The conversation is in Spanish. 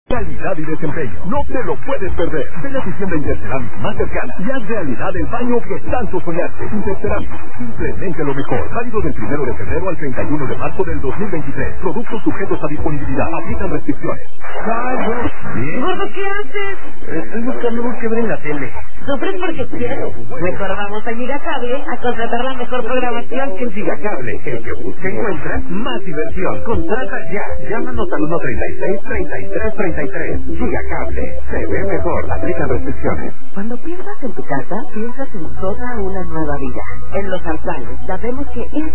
Calidad y desempeño. No te lo puedes perder. Ve la tienda Interceramic más cercana y haz realidad el baño que tanto soñaste. Interceramic. Simplemente lo mejor. Válido del 1 de febrero al 31 de marzo del 2023. Productos sujetos a disponibilidad. Aplican restricciones. ¿Bien? Gordo, ¿qué haces? Estoy buscando algo que ver en la tele. Sufres porque quiero. Mejor vamos a Gigacable a contratar la mejor programación. En Gigacable, el que busca encuentra más diversión. Contrata ya. Llámanos al 136-3333. Gigacable. Se ve mejor. Aplican restricciones. Cuando piensas en tu casa, piensas en toda una nueva vida. En Los Altanes sabemos que